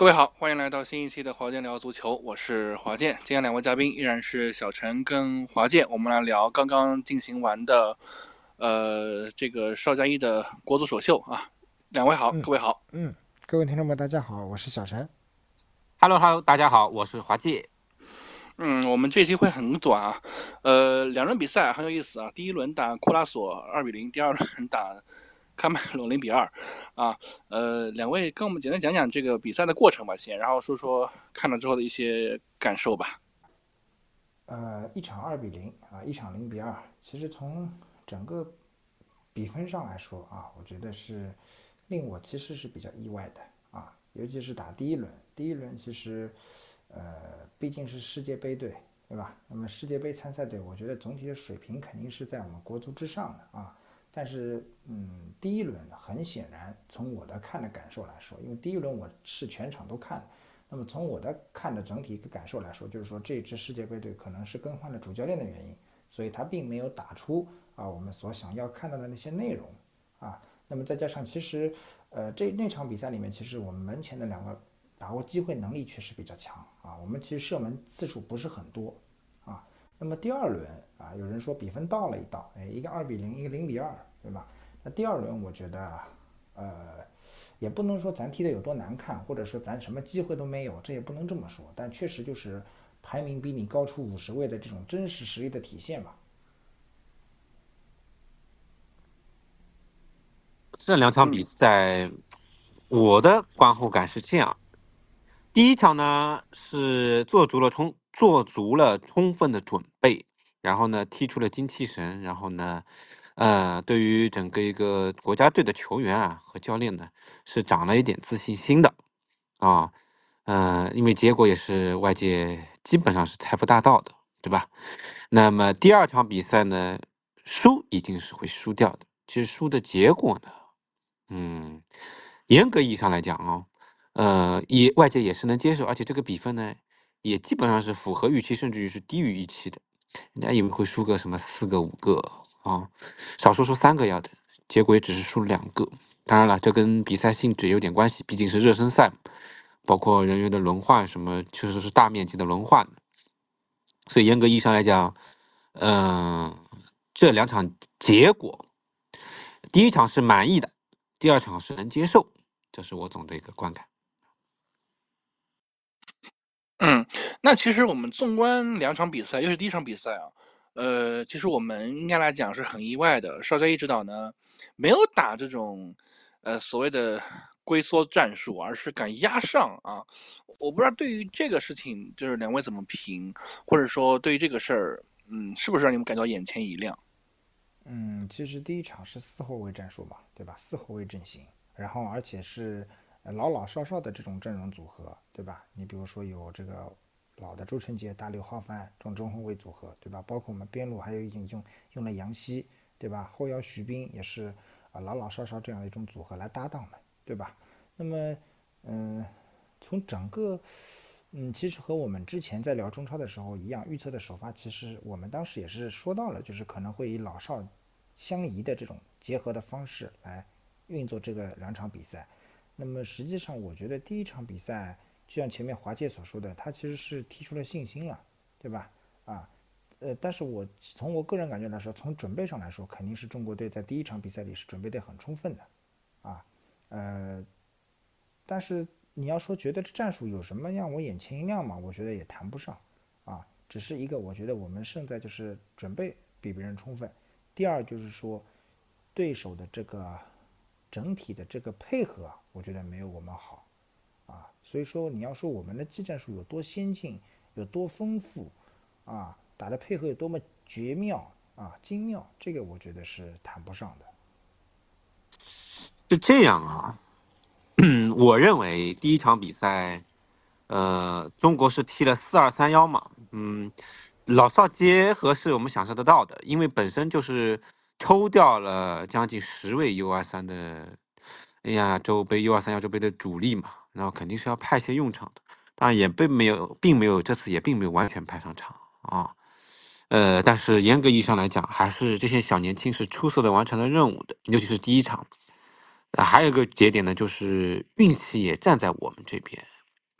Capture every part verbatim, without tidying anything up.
各位好，欢迎来到新一期的华健聊足球，我是华健。今天两位嘉宾依然是小陈跟华健，我们来聊刚刚进行完的，呃，这个邵佳一的国足首秀啊。两位好， 嗯各位好。 嗯，各位听众们，大家好，我是小陈。 Hello Hello，大家好，我是华界。 嗯，我们这期会很短啊，呃，两轮比赛很有意思啊。第一轮打库拉索二比零，第二轮打喀麦隆零比二，啊，呃，两位跟我们简单讲讲这个比赛的过程吧，先，然后说说看了之后的一些感受吧。 呃，一场二比零啊，一场零比二。其实从整个比分上来说啊，我觉得是令我其实是比较意外的啊，尤其是打第一轮。第一轮其实，呃，毕竟是世界杯队，对吧？那么世界杯参赛队，我觉得总体的水平肯定是在我们国足之上的啊。但是，嗯，第一轮很显然，从我的看的感受来说，因为第一轮我是全场都看了，那么从我的看的整体感受来说，就是说这支世界杯队可能是更换了主教练的原因，所以他并没有打出啊我们所想要看到的那些内容啊。那么再加上其实，呃，这那场比赛里面，其实我们门前的两个把握机会能力确实比较强啊，我们其实射门次数不是很多啊。那么第二轮啊，有人说比分倒了一倒，哎，一个二比零，一个零比二，对吧？那第二轮我觉得，呃，也不能说咱踢的有多难看，或者说咱什么机会都没有，这也不能这么说。但确实就是排名比你高出五十位的这种真实实力的体现吧。 这两场比赛，我的观后感是这样：第一场呢是做足了充做足了充分的准备，然后呢踢出了精气神，然后呢，呃，对于整个一个国家队的球员啊和教练呢是长了一点自信心的啊，嗯、呃，因为结果也是外界基本上是猜不大到的，对吧？那么第二场比赛呢，输一定是会输掉的。其实输的结果呢？嗯，严格意义上来讲哦，呃，也外界也是能接受，而且这个比分呢，也基本上是符合预期，甚至于是低于预期的。人家以为会输个什么四个五个啊，少说说三个要的，结果也只是输了两个。当然了，这跟比赛性质有点关系，毕竟是热身赛，包括人员的轮换什么，确实是大面积的轮换。所以严格意义上来讲，嗯、这两场结果，第一场是满意的，第二场是能接受，这是我总的一个观感。 嗯，那其实我们纵观两场比赛，尤其是第一场比赛啊，呃，其实我们应该来讲是很意外的。邵佳一指导呢，没有打这种呃所谓的龟缩战术，而是敢压上啊。我不知道对于这个事情，就是两位怎么评，或者说对于这个事儿，嗯，是不是让你们感到眼前一亮？ 嗯，其实第一场是四后卫战术嘛，对吧？四后卫阵型，然后而且是呃老老少少的这种阵容组合，对吧？你比如说有这个老的周晨杰、大刘浩范这种中后卫组合，对吧？包括我们边路还有用用用了杨希，对吧？后腰徐斌也是啊、呃老老少少这样的一种组合来搭档的，对吧？那么，嗯、呃从整个嗯，其实和我们之前在聊中超的时候一样，预测的首发，其实我们当时也是说到了，就是可能会以老少相宜的这种结合的方式来运作这个两场比赛。那么实际上，我觉得第一场比赛，就像前面华界所说的，他其实是踢出了信心了，对吧？啊，呃，但是我从我个人感觉来说，从准备上来说，肯定是中国队在第一场比赛里是准备得很充分的，啊，呃，但是你要说觉得这战术有什么让我眼前一亮嘛？我觉得也谈不上，啊，只是一个我觉得我们胜在就是准备比别人充分，第二就是说对手的这个整体的这个配合啊，我觉得没有我们好啊，所以说你要说我们的技战术有多先进，有多丰富啊，打的配合有多么绝妙啊精妙，这个我觉得是谈不上的。 是这样啊，嗯，我认为第一场比赛，呃，中国是踢了四二三幺嘛，嗯，老少结合是我们想象得到的，因为本身就是抽调了将近十位 U 二三的，哎呀，洲杯 U 二三亚洲杯的主力嘛，然后肯定是要派些用场的，当然也并没有，并没有这次也并没有完全派上场啊，呃，但是严格意义上来讲，还是这些小年轻是出色的完成了任务的，尤其是第一场。呃还有一个节点呢，就是运气也站在我们这边。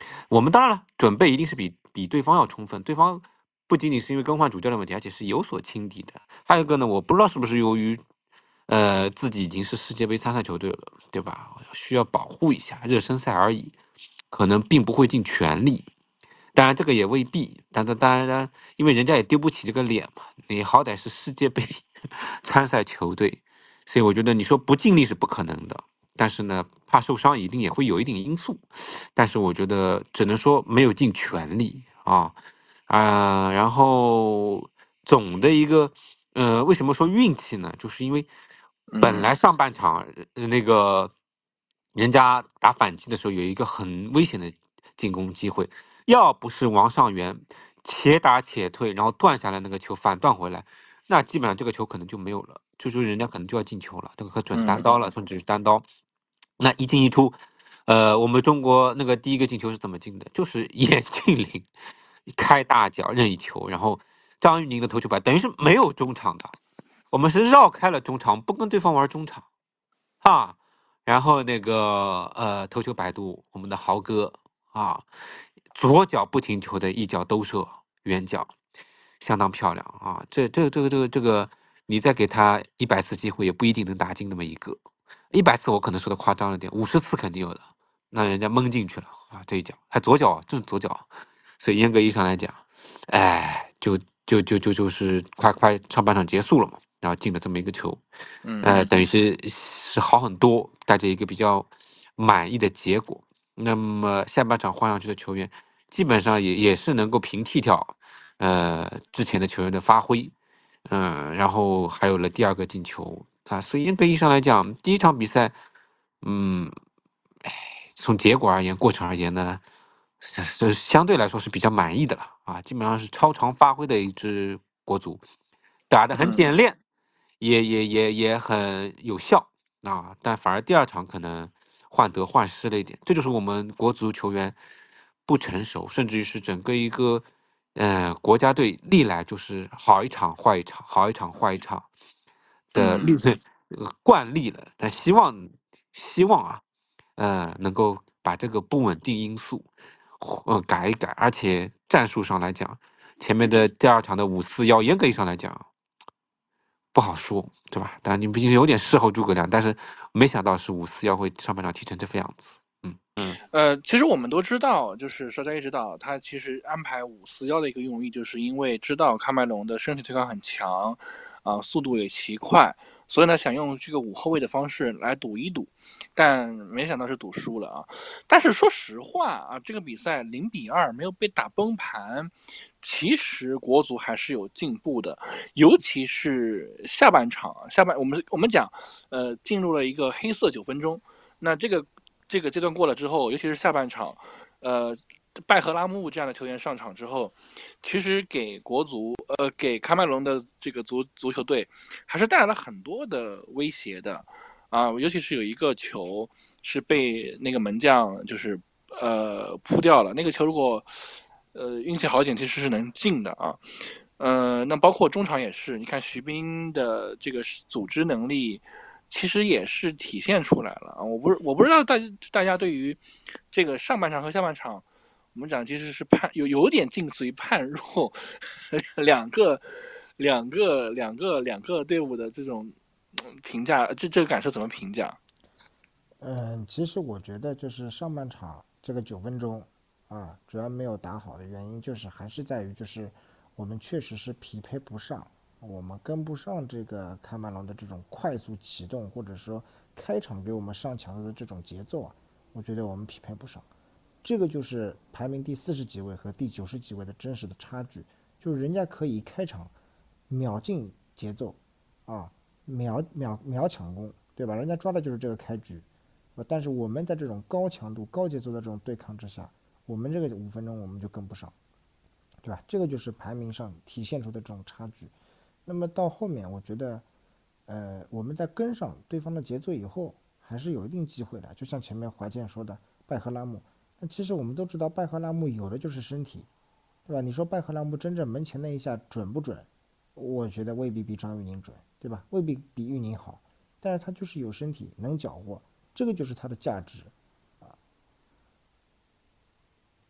我们当然了，准备一定是比比对方要充分，对方不仅仅是因为更换主教练问题，而且是有所轻敌的。还有一个呢，我不知道是不是由于呃自己已经是世界杯参赛球队了，对吧？需要保护一下热身赛而已，可能并不会尽全力。当然这个也未必，但当当然，因为人家也丢不起这个脸嘛，你好歹是世界杯参赛球队，所以我觉得你说不尽力是不可能的。但是呢，怕受伤一定也会有一定因素，但是我觉得只能说没有尽全力啊啊、然后总的一个呃，为什么说运气呢？就是因为本来嗯上半场呃那个人家打反击的时候有一个很危险的进攻机会，要不是王上源且打且退，然后断下来那个球反断回来，那基本上这个球可能就没有了，就说人家可能就要进球了，这个可准单嗯刀了，甚至是单刀。那一进一出，呃，我们中国那个第一个进球是怎么进的？就是严俊凌开大脚任意球，然后张玉宁的头球摆，等于是没有中场的，我们是绕开了中场，不跟对方玩中场，哈。然后那个呃头球摆渡，我们的豪哥啊，左脚不停球的一脚兜射远角，相当漂亮啊！这这这个这个这个，你再给他一百次机会，也不一定能打进那么一个。一百次我可能说的夸张了点，五十次肯定有的，那人家蒙进去了啊！这一脚还左脚，正左脚，所以严格意义上来讲，哎，就就就就就是快快上半场结束了嘛，然后进了这么一个球，呃， 嗯等于是是好很多，带着一个比较满意的结果。那么下半场换上去的球员，基本上也也是能够平替掉呃之前的球员的发挥，嗯、然后还有了第二个进球啊，所以严格意义上来讲，第一场比赛，嗯，哎，从结果而言，过程而言呢，是是相对来说是比较满意的了啊，基本上是超常发挥的一支国足，打得很嗯简练，也也也也很有效啊，但反而第二场可能患得患失了一点，这就是我们国足球员不成熟，甚至于是整个一个呃国家队历来就是好一场坏一场，好一场坏一场的历嗯呃惯例了。但希望希望啊，呃，能够把这个不稳定因素呃改一改，而且战术上来讲，前面的第二场的五四幺，严格意义上来讲。不好说，对吧？当然你毕竟有点事后诸葛亮，但是没想到是五四幺会上半场踢成这副样子。嗯嗯呃，其实我们都知道，就是邵佳一指导他其实安排五四幺的一个用意，就是因为知道喀麦隆的身体对抗很强，啊、速度也奇快，所以呢想用这个五后卫的方式来赌一赌，但没想到是赌输了啊。但是说实话啊，这个比赛零比二没有被打崩盘，其实国足还是有进步的，尤其是下半场，下半我们我们讲，呃，进入了一个黑色九分钟，那这个。这个阶段过了之后，尤其是下半场，呃，拜赫拉木这样的球员上场之后，其实给国足，呃，给喀麦隆的这个足足球队，还是带来了很多的威胁的，啊，尤其是有一个球是被那个门将就是呃扑掉了，那个球如果呃运气好一点，其实是能进的啊。呃，那包括中场也是，你看徐斌的这个组织能力，其实也是体现出来了啊。我不是我不知道大大家对于这个上半场和下半场，我们讲其实是判有有点近似于判若两个两个两个两个队伍的这种评价，这这个感受怎么评价？ 嗯，其实我觉得就是上半场这个九分钟啊，主要没有打好的原因就是还是在于就是我们确实是匹配不上，我们跟不上这个喀麦隆的这种快速启动或者说开场给我们上强度的这种节奏啊，我觉得我们匹配不上。这个就是排名第四十几位和第九十几位的真实的差距，就是人家可以开场秒进节奏啊，秒秒秒抢攻，对吧？人家抓的就是这个开局。但是我们在这种高强度、高节奏的这种对抗之下，我们这个五分钟我们就跟不上，对吧？这个就是排名上体现出的这种差距。那么到后面，我觉得，呃，我们在跟上对方的节奏以后，还是有一定机会的。就像前面怀建说的，拜赫拉木，那其实我们都知道，拜赫拉木有的就是身体，对吧？你说拜赫拉木真正门前那一下准不准？我觉得未必比张玉宁准，对吧？未必比玉宁好，但是他就是有身体，能搅和。这个就是它的价值。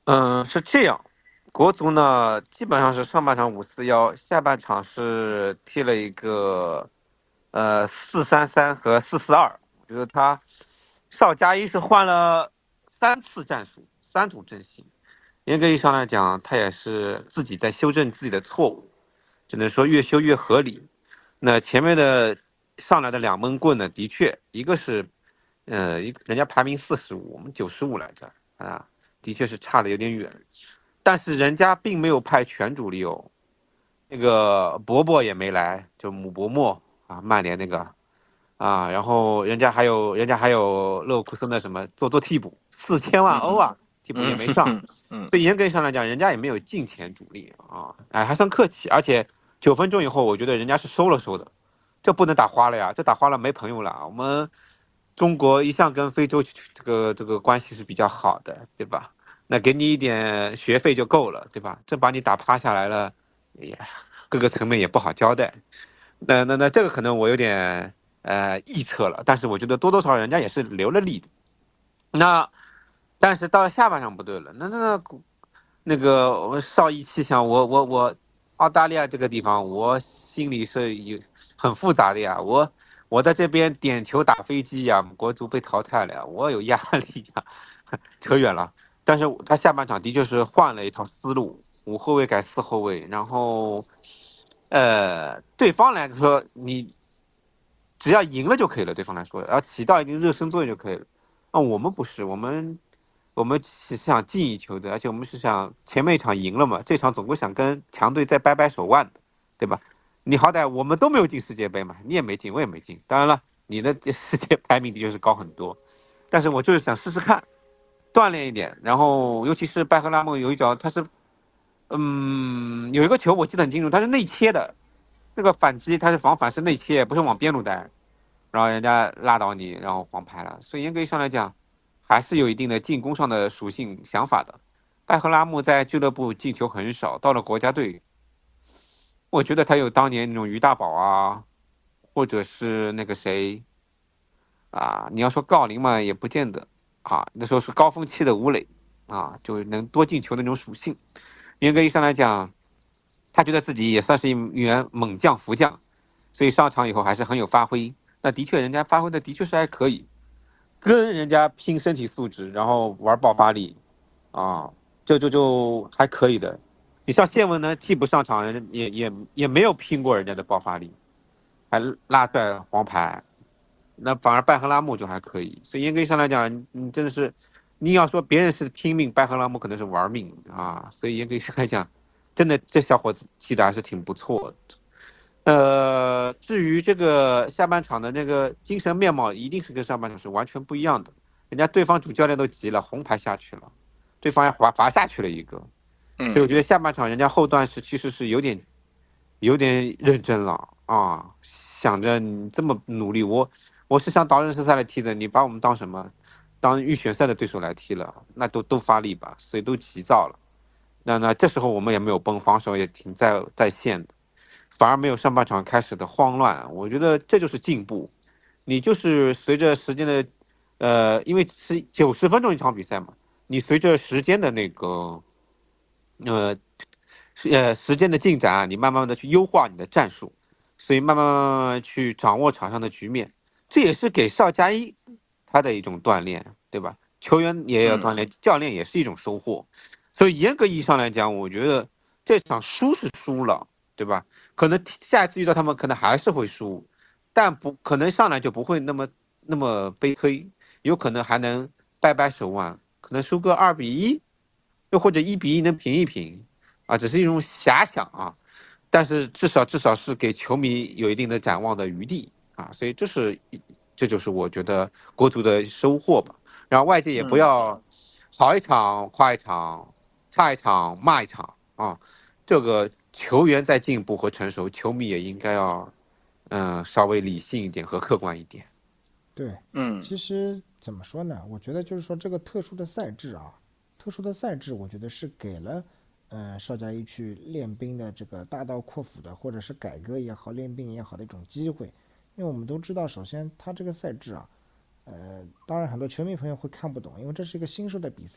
嗯，是这样，国足呢基本上是上半场五四幺，下半场是踢了一个呃四三三和四四二。我觉得他邵佳一是换了三次战术，三种阵型。严格意义上来讲，他也是自己在修正自己的错误，只能说越修越合理。那前面的上来的两闷棍呢，的确一个是，呃，一人家排名四十五，我们九十五来着啊，的确是差的有点远。但是人家并没有派全主力哦，那个伯伯也没来，就姆伯默啊，曼联那个啊，然后人家还有人家还有勒沃库森的什么做做替补，四千万欧啊，替补也嗯没上， 嗯嗯所以严格上来讲，人家也没有进前主力啊，哎，还算客气，而且九分钟以后，我觉得人家是收了收的，这不能打花了呀，这打花了没朋友了。我们中国一向跟非洲这个这个关系是比较好的，对吧？那给你一点学费就够了，对吧？这把你打趴下来了，也各个层面也不好交代。那那那这个可能我有点呃臆测了，但是我觉得多多少少人家也是留了力的。那但是到了下半场不对了，那那那那个我少一气象，我我我澳大利亚这个地方，我心里是有很复杂的呀。我我在这边点球打飞机呀，国足被淘汰了呀，我有压力呀。扯远了，但是他下半场的确是换了一套思路，五后卫改四后卫，然后呃，对方来说你只要赢了就可以了，对方来说，然后起到一定热身作用就可以了。啊，我们不是，我们我们是想进一球的，而且我们是想前面一场赢了嘛，这场总归想跟强队再掰掰手腕的，对吧？你好歹我们都没有进世界杯嘛，你也没进，我也没进。当然了，你的世界排名的确是高很多，但是我就是想试试看，锻炼一点。然后尤其是拜赫拉莫有一脚，他是嗯有一个球我记得很清楚，他是内切的，那个反击他是防反是内切，不是往边路带。然后人家拉倒你，然后黄牌了。所以严格意义上来讲，还是有一定的进攻上的属性想法的。拜赫拉木在俱乐部进球很少，到了国家队，我觉得他有当年那种于大宝啊，或者是那个谁啊，你要说郜林嘛，也不见得啊。那时候是高峰期的吴磊啊，就能多进球的那种属性。严格意义上来讲，他觉得自己也算是一员猛将福将，所以上场以后还是很有发挥。那的确，人家发挥的的确是还可以，跟人家拼身体素质，然后玩爆发力啊，就就就还可以的。你像谢文呢，替补上场，人也也也没有拼过人家的爆发力，还拉出来黄牌，那反而拜赫拉木就还可以。所以严格意义上来讲，你真的是，你要说别人是拼命，拜赫拉木可能是玩命啊。所以严格意义上来讲，真的这小伙子踢的还是挺不错的。呃，至于这个下半场的那个精神面貌，一定是跟上半场是完全不一样的。人家对方主教练都急了，红牌下去了，对方还罚罚下去了一个，所以我嗯觉得下半场人家后段是其实是有点有点认真了啊，想着你这么努力，我我是想导热身赛来踢的，你把我们当什么？当预选赛的对手来踢了，那都都发力吧，所以都急躁了。那那这时候我们也没有崩，防守也挺在在线的。反而没有上半场开始的慌乱，我觉得这就是进步。你就是随着时间的，呃，因为是九十分钟一场比赛嘛，你随着时间的那个，呃，呃，时间的进展啊，你慢慢的去优化你的战术，所以慢慢慢慢去掌握场上的局面，这也是给邵佳一他的一种锻炼，对吧？球员也要嗯锻炼，教练也是一种收获。所以严格意义上来讲，我觉得这场输是输了，对吧？可能下一次遇到他们，可能还是会输，但不可能上来就不会那么那么悲催，有可能还能掰掰手腕，可能输个二比一，又或者一比一能平一平，啊，只是一种遐想啊。但是至少至少是给球迷有一定的展望的余地啊，所以这是这就是我觉得国足的收获吧。然后外界也不嗯要好一场夸一场，差一场骂一场啊。这个球员在进步和成熟，球迷也应该要嗯稍微理性一点和客观一点。 对， 嗯其实怎么说呢？我觉得就是说这个特殊的赛制啊，特殊的赛制，我觉得是给了，呃，邵佳一去练兵的这个大刀阔斧的，或者是改革也好，练兵也好的一种机会。因为我们都知道，首先他这个赛制啊，呃，当然很多球迷朋友会看不懂，因为这是一个新手的比赛，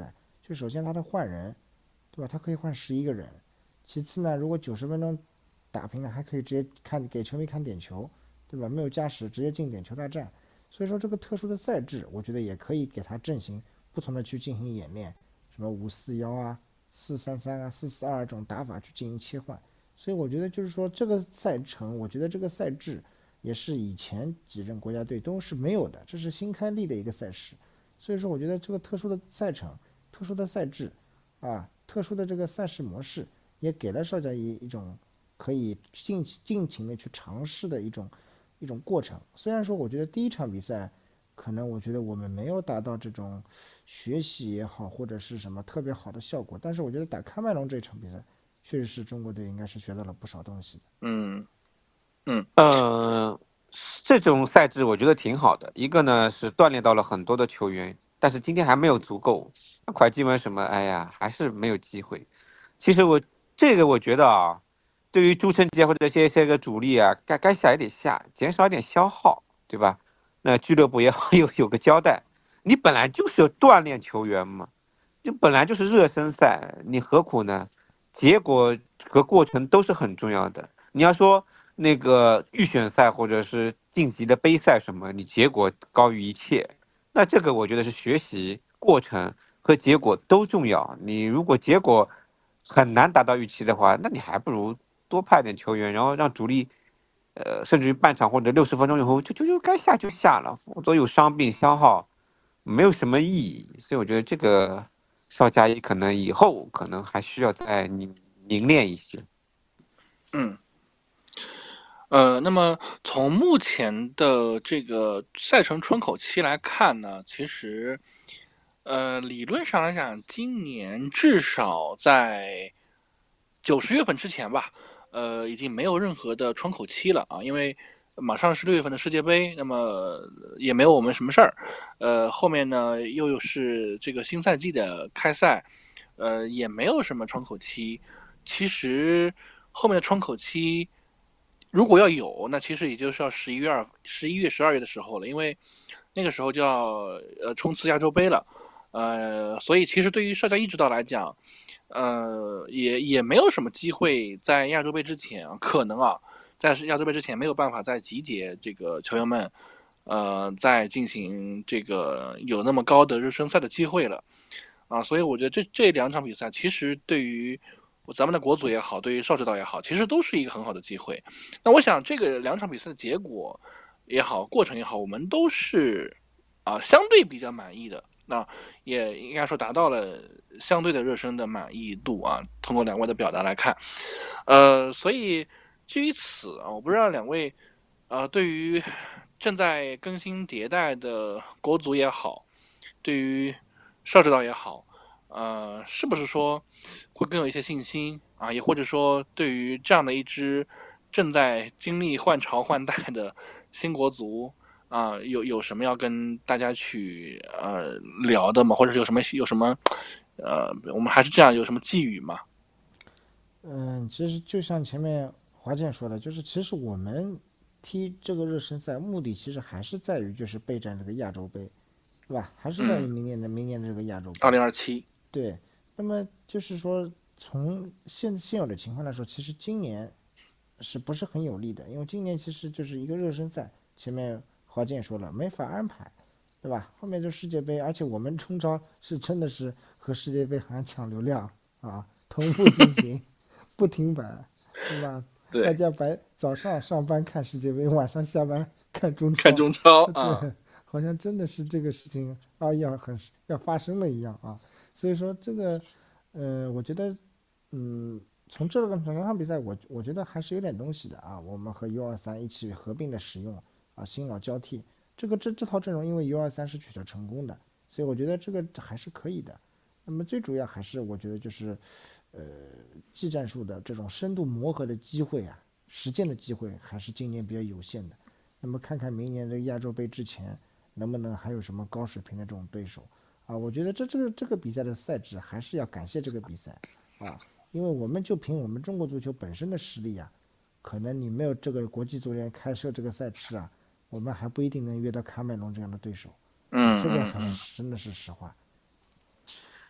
就首先他的换人，对吧？他可以换十一个人。其次呢，如果九十分钟打平了，还可以直接看给球迷看点球，对吧？没有加时，直接进点球大战。所以说这个特殊的赛制，我觉得也可以给他阵型不同的去进行演练，什么五四幺啊、四三三啊、四四二这种打法去进行切换。所以我觉得就是说这个赛程，我觉得这个赛制也是以前几任国家队都是没有的，这是新开立的一个赛事。所以说我觉得这个特殊的赛程、特殊的赛制啊、特殊的这个赛事模式，也给了邵佳一一种可以尽尽情的去尝试的一种一种过程。虽然说我觉得第一场比赛可能我觉得我们没有达到这种学习也好或者是什么特别好的效果，但是我觉得打喀麦隆这场比赛确实是中国队应该是学到了不少东西的。 嗯嗯呃，这种赛制我觉得挺好的。一个呢是锻炼到了很多的球员，但是今天还没有足够。会计问什么？哎呀，还是没有机会。其实我这个我觉得啊，对于朱晨杰或者这些些个主力啊，该该下一点下，减少一点消耗，对吧？那俱乐部也好有有个交代。你本来就是有锻炼球员嘛，就本来就是热身赛，你何苦呢？结果和过程都是很重要的。你要说那个预选赛或者是晋级的杯赛什么，你结果高于一切，那这个我觉得是学习过程和结果都重要。你如果结果很难达到预期的话，那你还不如多派点球员，然后让主力，呃，甚至于半场或者六十分钟以后就就就该下就下了，否则有伤病消耗，没有什么意义。所以我觉得这个邵佳一可能以后可能还需要再凝凝练一些。 嗯。呃，那么从目前的这个赛程窗口期来看呢，其实，呃，理论上来讲，今年至少在九十月份之前吧，呃，已经没有任何的窗口期了啊，因为马上是六月份的世界杯，那么也没有我们什么事儿，呃，后面呢又又是这个新赛季的开赛，呃，也没有什么窗口期。其实后面的窗口期如果要有，那其实也就是要十一月二、十一月、十二月的时候了，因为那个时候就要呃冲刺亚洲杯了，呃，所以其实对于邵佳一指导来讲，呃，也也没有什么机会在亚洲杯之前，可能啊，在亚洲杯之前没有办法再集结这个球员们，呃，再进行这个有那么高的热身赛的机会了，啊，所以我觉得这这两场比赛其实对于咱们的国足也好，对于邵指导也好，其实都是一个很好的机会。那我想这个两场比赛的结果也好，过程也好，我们都是啊相对比较满意的。那也应该说达到了相对的热身的满意度啊。通过两位的表达来看，呃，所以基于此啊，我不知道两位呃对于正在更新迭代的国足也好，对于邵指导也好，呃，是不是说会更有一些信心啊？也或者说，对于这样的一支正在经历换朝换代的新国足啊，有有什么要跟大家去呃聊的吗？或者是有什么有什么呃，我们还是这样有什么寄语吗？ 嗯，其实就像前面华健说的，就是其实我们踢这个热身赛目的其实还是在于就是备战这个亚洲杯，是吧？还是在于嗯， 明年的明年的这个亚洲二杯。 零二七， 对，那么就是说从现现有的情况来说，其实今年是不是很有利的？因为今年其实就是一个热身赛，前面华健说了没法安排，对吧？后面就世界杯，而且我们中超是真的是和世界杯好像抢流量啊，同步进行。不停摆，对吧？大对， 家白早上上班看世界杯，晚上下班看中超， 看中超对， 啊， 好像真的是这个事情啊要很要发生了一样啊。所以说这个，呃，我觉得，嗯，从这个整场比赛，我我觉得还是有点东西的啊。我们和 U 二三一起合并的使用啊，新老交替，这个这这套阵容，因为 U 二三是取得成功的，所以我觉得这个还是可以的。那么最主要还是我觉得就是，呃，技战术的这种深度磨合的机会啊，实践的机会还是今年比较有限的。那么看看明年的亚洲杯之前能不能还有什么高水平的这种对手啊？我觉得这这个这个比赛的赛制还是要感谢这个比赛啊，因为我们就凭我们中国足球本身的实力啊，可能你没有这个国际足联开设这个赛制啊，我们还不一定能约到喀麦隆这样的对手啊， 嗯这个嗯嗯。 还是真的是实话。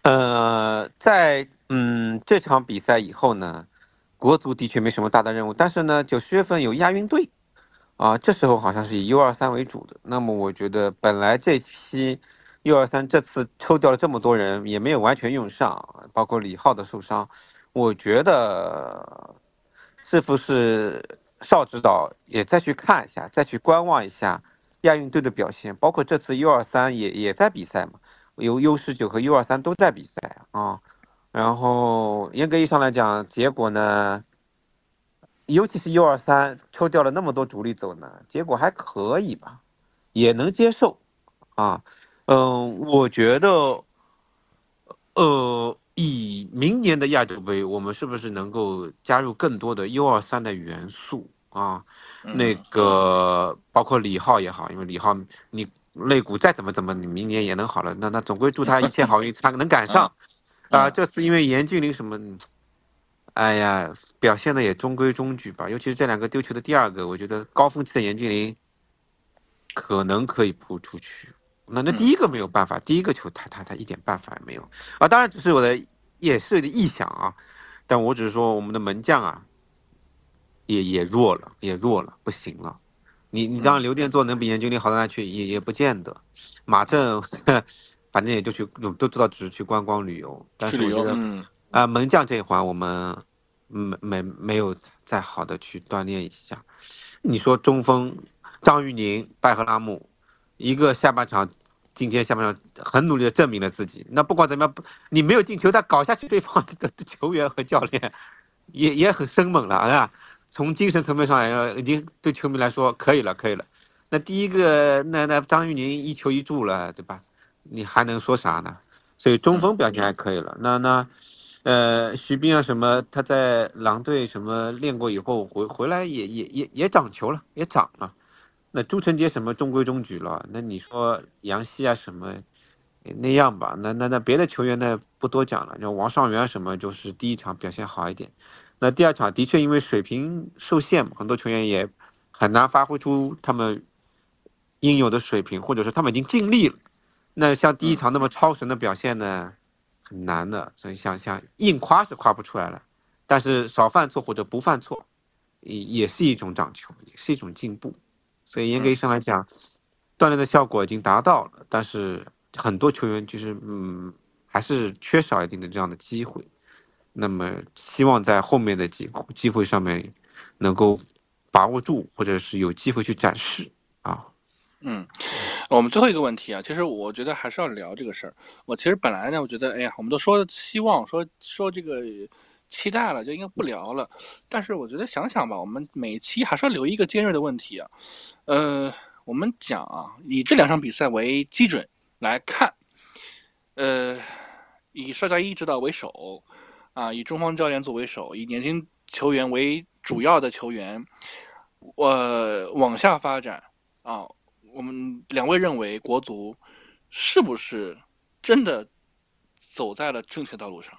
呃，在嗯这场比赛以后呢，国足的确没什么大的任务，但是呢，九十月份有亚运队啊，这时候好像是以 U 二三为主的。那么我觉得本来这批 U 二三这次抽调了这么多人，也没有完全用上，包括李浩的受伤，我觉得是不是邵指导也再去看一下，再去观望一下亚运队的表现，包括这次 U 二三也也在比赛嘛。有 U 十九和 U 二三都在比赛啊，然后严格意义上来讲，结果呢，尤其是 U 二三抽调了那么多主力走呢，结果还可以吧，也能接受啊。嗯，我觉得，呃，以明年的亚洲杯，我们是不是能够加入更多的 U 二三的元素啊？那嗯个包括李浩也好，因为李浩你肋骨再怎么怎么，你明年也能好了，那那总归祝他一切好运，他能赶嗯上。啊、 嗯这次因为严俊凌什么，哎呀，表现的也中规中矩吧。尤其是这两个丢球的第二个，我觉得高峰期的严俊凌可能可以扑出去。那那第嗯一个没有办法，第一个球他他他一点办法也没有啊。当然只是我的也是我的臆想啊，但我只是说我们的门将啊，也也弱了，也弱了，不行了。你你让嗯， 刘殿座能比严俊凌好到哪去，也也不见得。马正反正也就去都知道只是去观光旅游，但去旅游， 是我觉得嗯啊、门将这一环我们没没没有再好的去锻炼一下。你说中锋张玉宁、拜赫拉姆，一个下半场今天下半场很努力的证明了自己。那不管怎么样，你没有进球，再搞下去，对方的球员和教练也也很生猛了啊。从精神层面上来说，已经对球迷来说可以了，可以了。那第一个，那那张玉宁一球一助了，对吧？你还能说啥呢？所以中嗯锋表现还可以了。那那，呃，徐斌啊什么，他在狼队什么练过以后回回来也也也也长球了，也长了。那朱晨杰什么中规中矩了。那你说杨希啊什么那样吧？那那那别的球员呢不多讲了。像王上源什么就是第一场表现好一点，那第二场的确因为水平受限嘛，很多球员也很难发挥出他们应有的水平，或者说他们已经尽力了。那像第一嗯场那么超神的表现呢，很难的。所以想想硬夸是夸不出来了，但是少犯错或者不犯错，也也是一种长球，也是一种进步。所以严格意义嗯上来讲，锻炼的效果已经达到了，但是很多球员就是嗯，还是缺少一定的这样的机会。那么希望在后面的机会机会上面能够把握住，或者是有机会去展示啊。 嗯。我们最后一个问题啊，其实我觉得还是要聊这个事儿。我其实本来呢，我觉得，哎呀，我们都说希望，说说这个期待了，就应该不聊了。但是我觉得想想吧，我们每一期还是要留一个尖锐的问题啊。呃，我们讲啊，以这两场比赛为基准来看，呃，以邵佳一指导为首啊，以中方教练作为首，以年轻球员为主要的球员，呃，往下发展啊。我们两位认为国足是不是真的走在了正确道路上？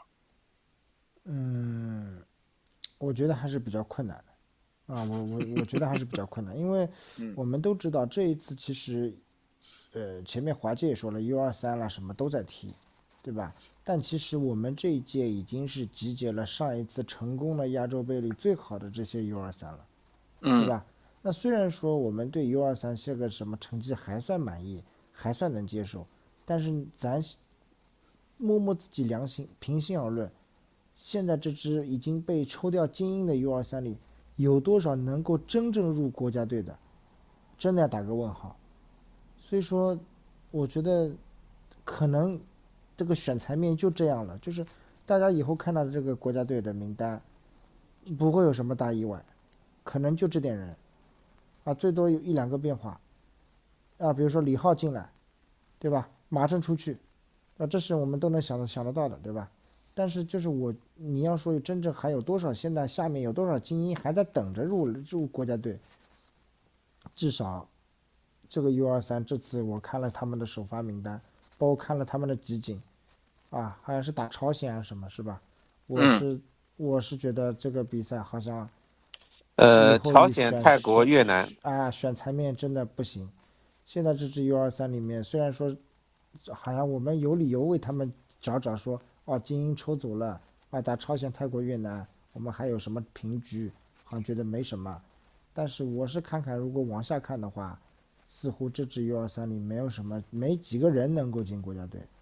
嗯，我觉得还是比较困难的啊，我我我觉得还是比较困难，因为嗯我们都知道这一次其实，呃，前面华界也说了 U 二三啦什么都在踢，对吧？但其实我们这一届已经是集结了上一次成功的亚洲杯里最好的这些 U 二三了，对嗯吧？那虽然说我们对 U 二三这个什么成绩还算满意，还算能接受，但是咱摸摸自己良心，平心而论，现在这支已经被抽调精英的 U 二三里，有多少能够真正入国家队的？真的要打个问号。所以说，我觉得可能这个选材面就这样了，就是大家以后看到的这个国家队的名单，不会有什么大意外，可能就这点人啊，最多有一两个变化啊，比如说李浩进来，对吧？马上出去，啊，这是我们都能想得想得到的，对吧？但是就是我，你要说真正还有多少，现在下面有多少精英还在等着入入国家队？至少这个 U 二三这次我看了他们的首发名单，包括看了他们的集锦，啊，好像是打朝鲜啊什么，是吧？我嗯是我是觉得这个比赛好像以呃， 后朝鲜、 一选泰国、 选越南， 啊选材面真的不行。现在这支 U 二三里面，虽然说好像我们有理由为他们找找说，哦，精英抽走了，外加朝鲜、泰国、越南，我们还有什么平局，好像觉得没什么。但是我是看看，如果往下看的话，似乎这支 U 二三里没有什么，没几个人能够进国家队。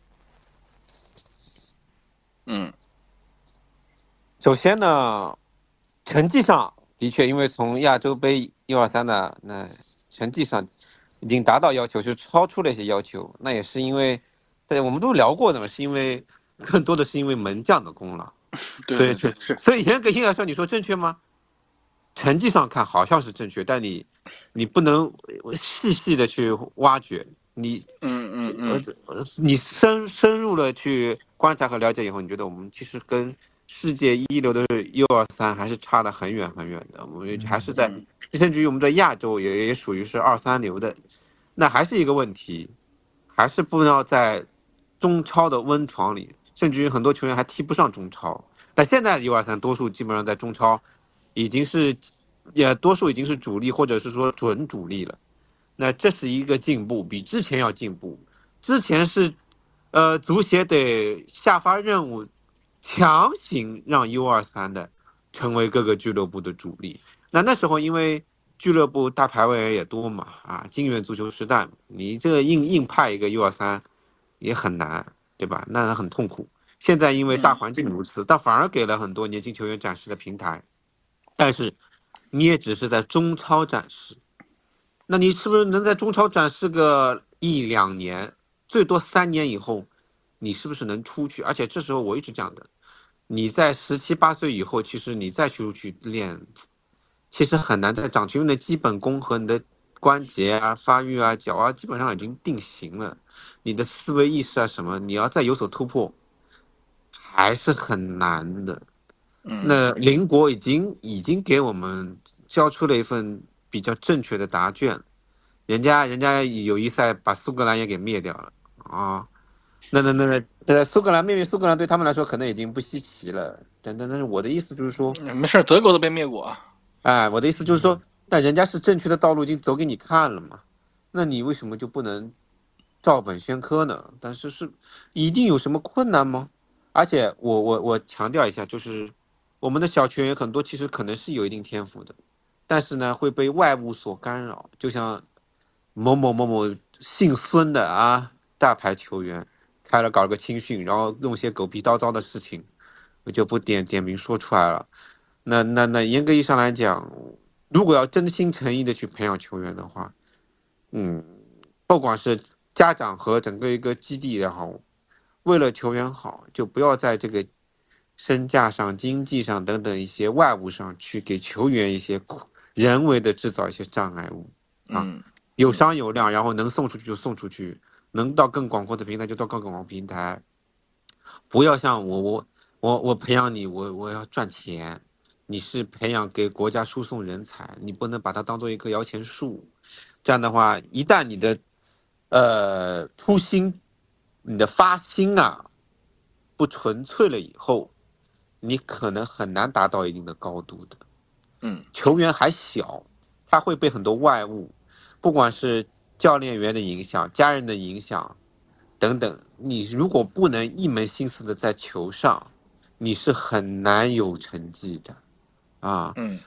嗯， 首先呢，成绩上的确，因为从亚洲杯 U 二三的那成绩上已经达到要求，就超出了一些要求。那也是因为，对，我们都聊过的嘛，是因为更多的是因为门将的功劳。所以对对对，是， 所以严格意义上说，你说正确吗？成绩上看好像是正确，但你你不能细细的去挖掘，你嗯嗯呃嗯， 你深深入的去观察和了解以后，你觉得我们其实跟世界一流的 U 二三还是差得很远很远的，我们还是在嗯甚至于我们在亚洲也也属于是二三流的，那还是一个问题，还是不要在中超的温床里，甚至于很多球员还踢不上中超。但现在 U 二三多数基本上在中超已经是，也多数已经是主力或者是说准主力了。那这是一个进步，比之前要进步。之前是，呃，足协得下发任务，强行让 U 二三的成为各个俱乐部的主力。那那时候因为俱乐部大牌位也多嘛，啊，金元足球时代，你这个硬硬派一个 U 二三也很难，对吧？那很痛苦。现在因为大嗯环境如此，但反而给了很多年轻球员展示的平台，但是你也只是在中超展示，那你是不是能在中超展示个一两年，最多三年以后，你是不是能出去？而且这时候我一直讲的，你在十七八岁以后，其实你再出去练，其实很难再长球，因为基本功和你的关节啊、发育啊、脚啊，基本上已经定型了。你的思维意识啊什么，你要再有所突破，还是很难的。 嗯那邻国已经已经给我们交出了一份比较正确的答卷，人家人家友谊赛把苏格兰也给灭掉了啊。那那那那那苏格兰灭灭苏格兰对他们来说可能已经不稀奇了。但但但是我的意思就是说， 嗯，没事，德国都被灭过啊。 哎，我的意思就是说，但人家是正确的道路已经走给你看了嘛，那你为什么就不能照本宣科呢？但是是一定有什么困难吗？而且我我我强调一下，就是我们的小球员很多其实可能是有一定天赋的，但是呢会被外物所干扰，就像某某某某姓孙的啊大牌球员开了搞了个青训，然后弄些狗屁叨叨的事情，我就不点点名说出来了。那那那严格意义上来讲，如果要真心诚意的去培养球员的话，嗯，不管是家长和整个一个基地也好，为了球员好，就不要在这个身价上、经济上等等一些外物上去给球员一些人为的制造一些障碍物啊， 嗯有商有量，然后能送出去就送出去，能到更广阔的平台就到更广阔平台，不要像我我我我培养你，我我要赚钱。你是培养给国家输送人才，你不能把它当做一棵摇钱树。这样的话，一旦你的呃初心、你的发心啊不纯粹了以后，你可能很难达到一定的高度的。 嗯球员还小，他会被很多外物，不管是教练员的影响、家人的影响等等，你如果不能一门心思的在球上，你是很难有成绩的啊。 嗯，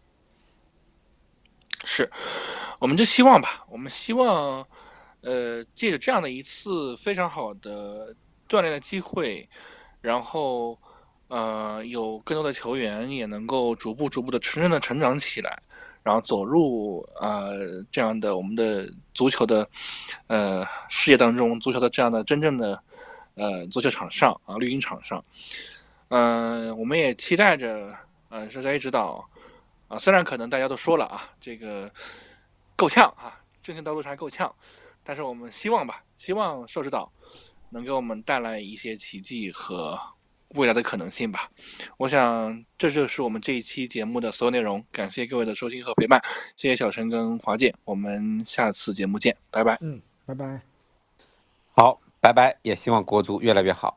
是，我们就希望吧，我们希望，呃，借着这样的一次非常好的锻炼的机会，然后，呃，有更多的球员也能够逐步逐步的真正的成长起来，然后走入呃这样的我们的足球的呃事业当中，足球的这样的真正的呃足球场上啊绿茵场上，嗯、呃，我们也期待着呃邵佳一指导啊，虽然可能大家都说了啊，这个够呛啊，正确道路上还够呛，但是我们希望吧，希望邵指导能给我们带来一些奇迹和未来的可能性吧。我想这就是我们这一期节目的所有内容，感谢各位的收听和陪伴，谢谢小陈跟华健，我们下次节目见，拜拜。 嗯，拜拜。 好，拜拜，也希望国足越来越好。